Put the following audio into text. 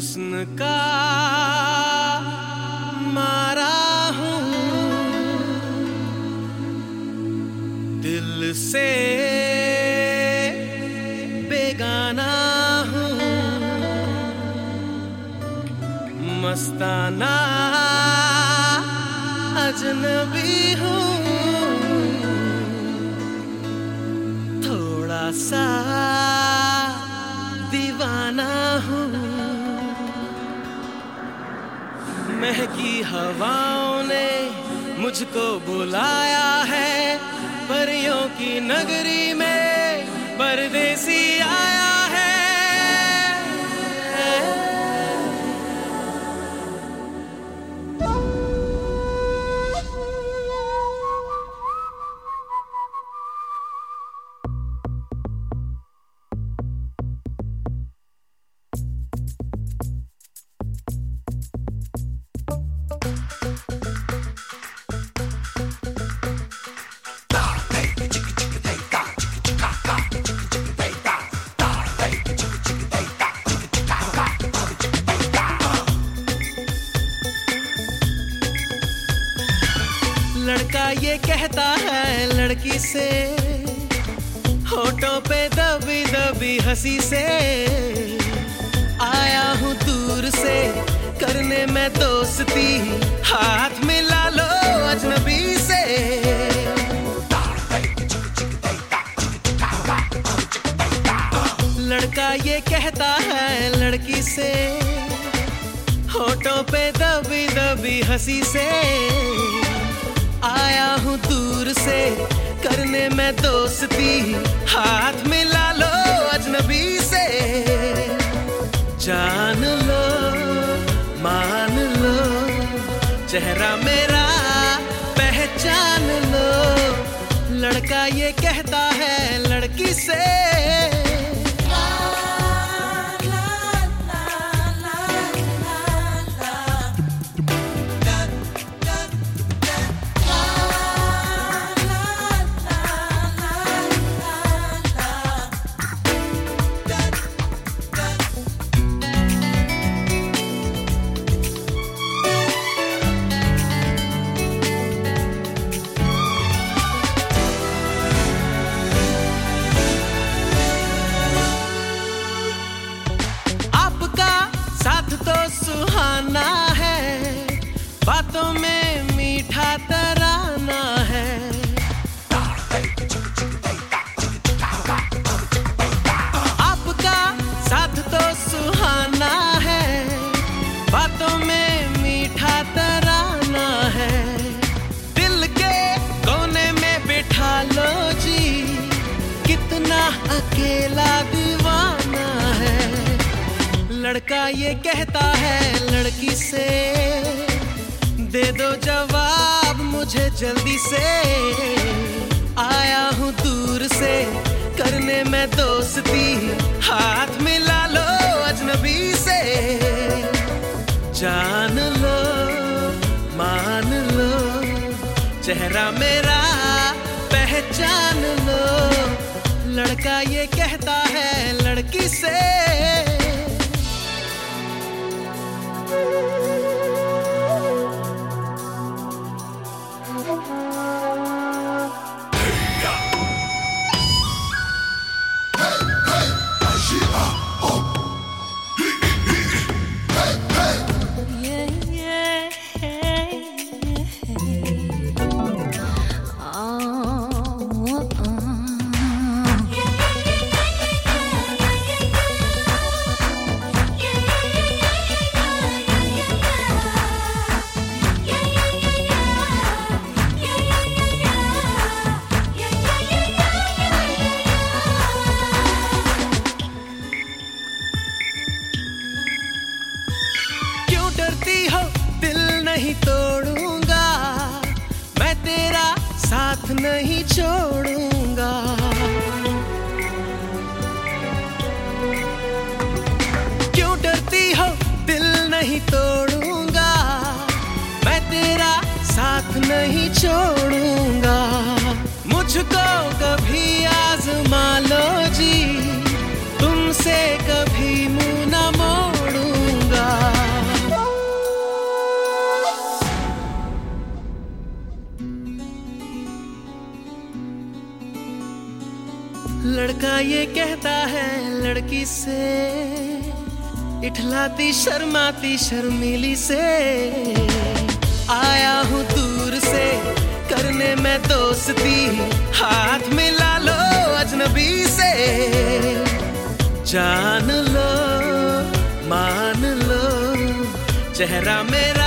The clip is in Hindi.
हुस्न का मारा हूँ, दिल से बेगाना हूँ, मस्ताना अजनबी हूँ, थोड़ा सा दीवाना हूँ। महकी हवाओं ने मुझको बुलाया है, परियों की नगरी में परदेसी आया है। लड़का ये कहता है लड़की से, होठों पे दबी दबी हंसी से, आया हूँ दूर से करने में दोस्ती, हाथ मिला लो अजनबी से। लड़का ये कहता है लड़की से, होठों पे दबी दबी हंसी से, आया हूँ दूर से करने में दोस्ती, हाथ मिला लो अजनबी से। जान लो मान लो चेहरा मेरा पहचान लो, लड़का ये कहता है लड़की से। सुहाना है, बातों में मीठा तराना है, आपका साथ तो सुहाना है, बातों में मीठा तराना है, दिल के कोने में बिठा लो जी, कितना अकेला दीवाना है। लड़का ये कहता है लड़की से, दे दो जवाब मुझे जल्दी से, आया हूँ दूर से करने में दोस्ती, हाथ मिला लो अजनबी से। जान लो मान लो चेहरा मेरा पहचान लो, लड़का ये कहता है लड़की से। नहीं तोड़ूंगा मैं तेरा साथ नहीं छोड़ूंगा, क्यों डरती हो दिल नहीं तोड़ूंगा मैं तेरा साथ नहीं छोड़ूंगा, मुझको कभी आजमा लो जी तुमसे कभी मुंह न मोड़ूंगा। लड़का ये कहता है लड़की से, इठलाती शर्माती शर्मीली से। आया हूँ दूर से करने मैं दोस्ती, हाथ मिला लो अजनबी से। जान लो मान लो चेहरा मेरा